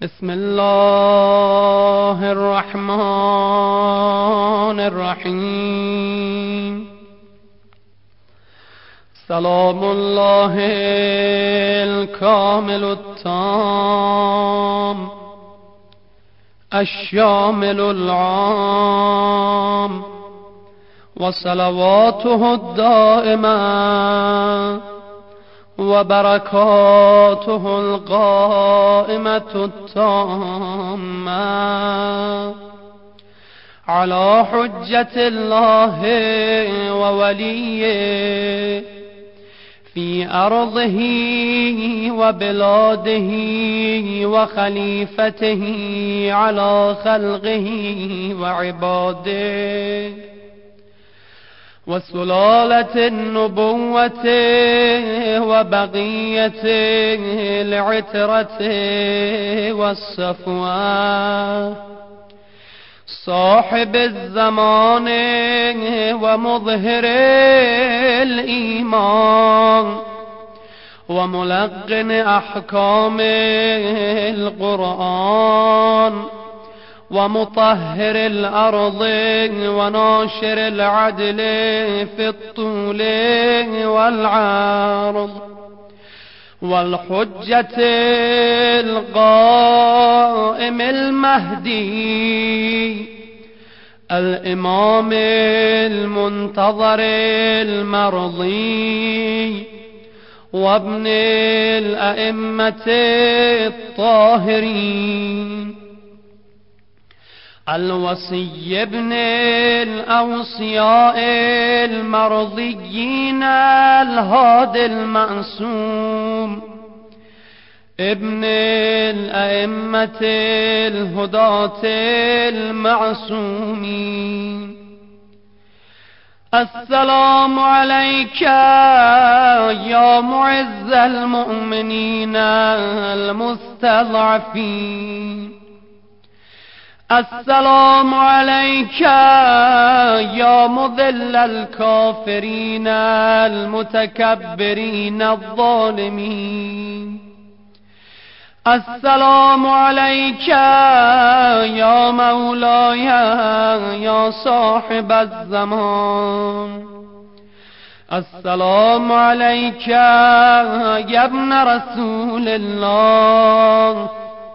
بسم الله الرحمن الرحیم. سلام الله الكامل التام الشامل العام وصلواته الدائمة وبركاته القائمة التامة على حجة الله ووليه في أرضه وبلاده وخليفته على خلقه وعباده وسلالة النبوة وبقية العترة والصفوة صاحب الزمان ومظهر الإيمان وملقن أحكام القرآن ومطهر الأرض وناشر العدل في الطول والعرض والحجة القائم المهدي الإمام المنتظر المرضي وابن الأئمة الطاهرين الوصي ابن الأوصياء المرضيين الهادي المعصوم ابن الأئمة الهداة المعصومين. السلام عليك يا معز المؤمنين المستضعفين. السلام عليك يا مذل الكافرين المتكبرين الظالمين. السلام عليك يا مولاي يا صاحب الزمان. السلام عليك يا ابن رسول الله.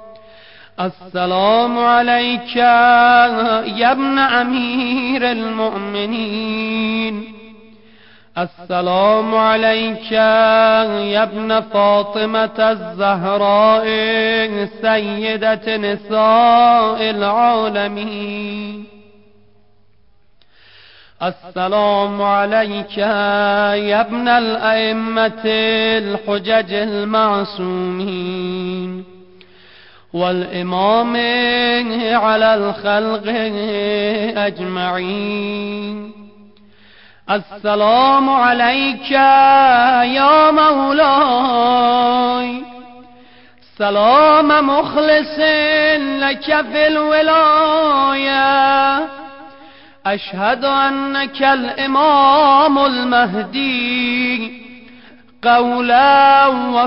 السلام عليك يا ابن أمير المؤمنين. السلام عليك يا ابن فاطمة الزهراء سيدة نساء العالمين. السلام عليك يا ابن الأئمة الحجج المعصومين والإمام على الخلق أجمعين. السلام عليك يا مولاي سلام مخلص لك في الولاية. أشهد أنك الإمام المهدي قولا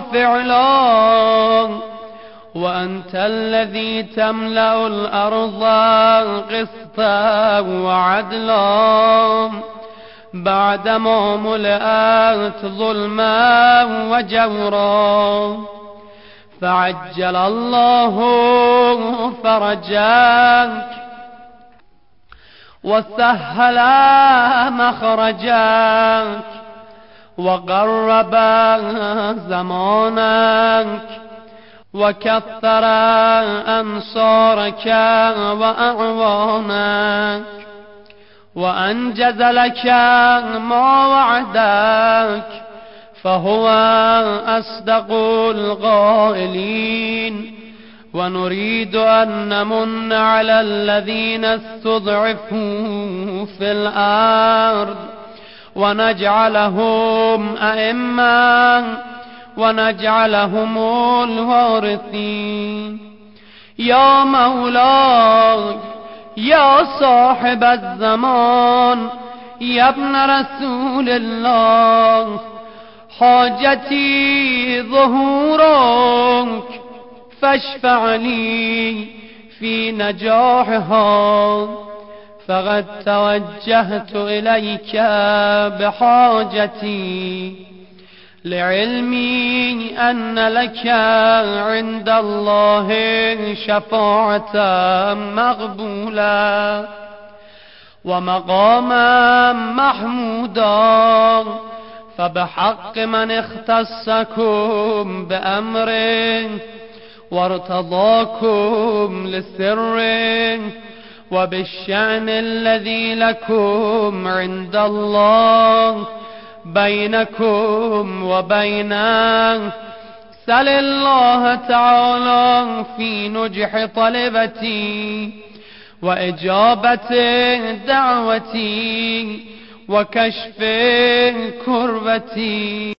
وفعلا وأنت الذي تملأ الأرض قسطا وعدلا بعدما ملأت ظلما وجورا. فعجل الله فرجك وسهل مخرجك وقرب زمانك وكثر أنصارك وأعوانك وأنجز لك ما وعدك فهو أصدق القائلين. ونريد أن نمن على الذين استضعفوا في الأرض ونجعلهم أئمة ونجعلهم الوارثين. يا مولاي يا صاحب الزمان يا ابن رسول الله حاجتي ظهورك فاشفع لي في نجاحها، فقد توجهت إليك بحاجتي، لعلمي أن لك عند الله شفاعة مقبولة ومقاما محمودا، فبحق من اختصكم بأمره وارتضاكم لسره، وبالشأن الذي لكم عند الله بينكم وبينه، سل الله تعالى في نجح طلبتي وإجابة دعوتي وكشف كربتي.